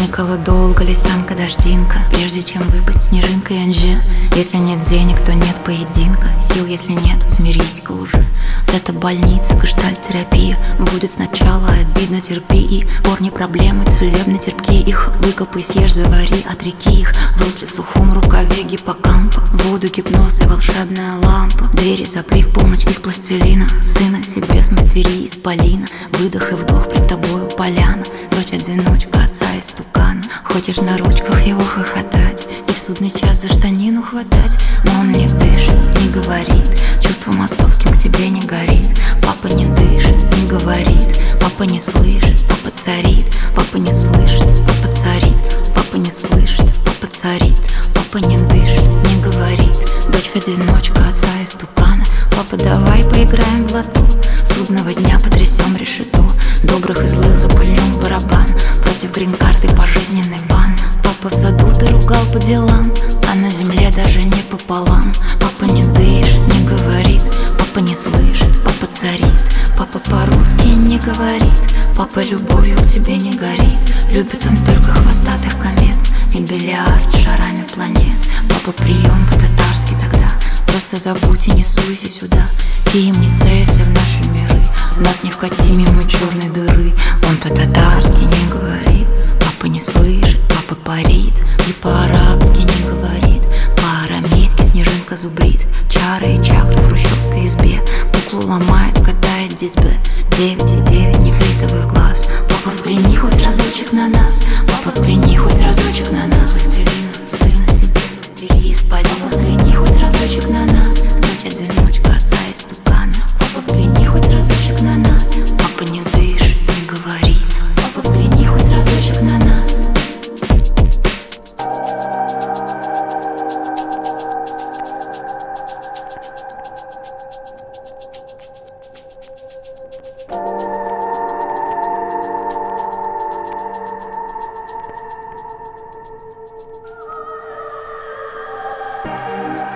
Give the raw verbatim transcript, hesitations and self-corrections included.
Никола долго, лисянка, дождинка, прежде чем выпасть снежинкой Анже. Если нет денег, то нет поединка. Сил, если нету, смирись-ка уже. Это больница, гештальт-терапия. Будет сначала обидно, терпи. И корни проблемы целебно терпки. Их выкопай, съешь, завари от реки их. В русле сухом рукаве гиппокампа. Воду гипноз и волшебная лампа. Двери запри в полночь из пластилина. Сына себе смастери из полина. Выдох и вдох, пред тобою поляна. Дочь-одиночка, отца из тукана. Хочешь на ручках его хохотать и в судный час за штанину хватать. Но он не дышит, не говорит, чувством отцовским к тебе не горит. Папа не дышит, не говорит, папа не слышит, папа царит. Папа не слышит, папа царит, папа не слышит, папа царит. Папа не дышит, не говорит, дочка-одиночка, отца из тукана. Папа, давай поиграем в лото, судного дня потрясем решето. Добрых и злых запыльнем барабан, против грин-карты пожизненный бан. Папа в саду ты ругал по делам, а на земле даже не пополам. Папа не дышит, не говорит, папа не слышит, папа царит. Папа по-русски не говорит, папа любовью к тебе не горит. Любит он только хвостатых комет и бильярд шарами планет. Папа прием по-татарски тогда, просто забудь и не суйся сюда. Кием не целься в наши миры, нас не вкати мимо черной дыры. Он по-татарски не говорит, папа не слышит, папа парит. И по-арабски не говорит, по-арамейски снежинка зубрит. Чары и чакры в хрущевской избе, куклу ломает, катает дисбе. Девять и девять нефритовых глаз. Папа, взгляни хоть разочек на нас, папа, взгляни хоть разочек на нас. Пластилина, сына себе спустили из полина. Папа, взгляни хоть разочек на нас, дочь-одиночка, отца из тукана. Папа, взгляни хоть разочек на нас, папа не дышит, не говорит. Папа, взгляни хоть разочек на нас. Thank you.